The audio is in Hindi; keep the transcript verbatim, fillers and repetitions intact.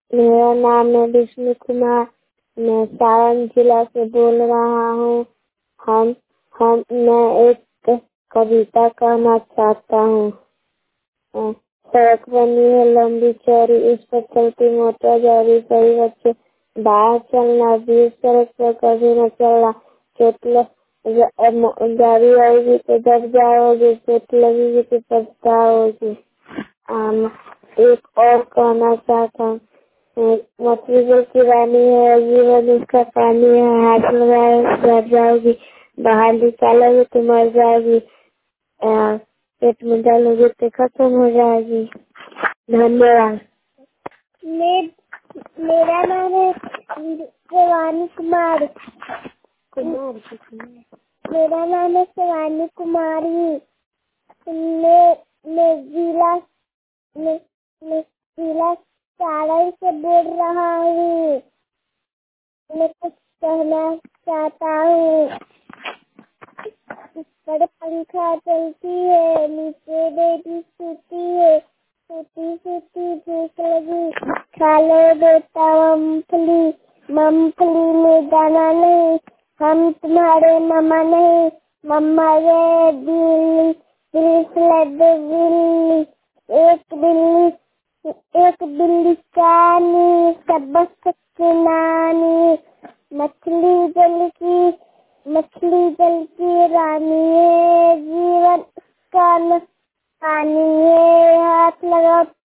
मेरा नाम है विष्णु कुमार। मैं सारण जिला से बोल रहा हूँ। हम हम मैं एक कविता कहना चाहता हूँ। अ, सड़क बनी है लंबी चौड़ी, उस पर चलती मोटर गाड़ी, सभी बच्चे बाहर चलना, बीच सड़क पर कभी न चलना। चोट लग गाड़ी आएगी तो दब जाओगे, चोट लगेगी तो पछताओगे। आम एक और कहना चाहता हूँ। मछली जल की रानी है, जीवन उसका पानी है, हाथ लगाए डर जाओगी, बाहर निकालोगे तो मर जाओगी, आ, पेट में डालोगे तो खत्म हो जाएगी। धन्यवाद। मे, मेरा नाम है शिवानी कुमार। कुमार मेरा नाम है शिवानी कुमारी। मैं मैं जिला मैं मैं जिला सारण से बोल रहा हूँ। मैं कुछ कहना चाहता हूँ। ऊपर पंखा चलती है, नीचे बेटी सोती है, सोती सोती भूख लगी, खा लो बेटा मूंगफली, मूंगफली में दाना नहीं, हम तुम्हारे मामा नहीं, मम्मा ये बिल्ली, बिल्ली से बिल्ली, एक बिल्ली एक बिल्ली कानी, सबक की नानी, मछली जल की मछली जल की रानी है, जीवन का पानी है, हाथ लगाओ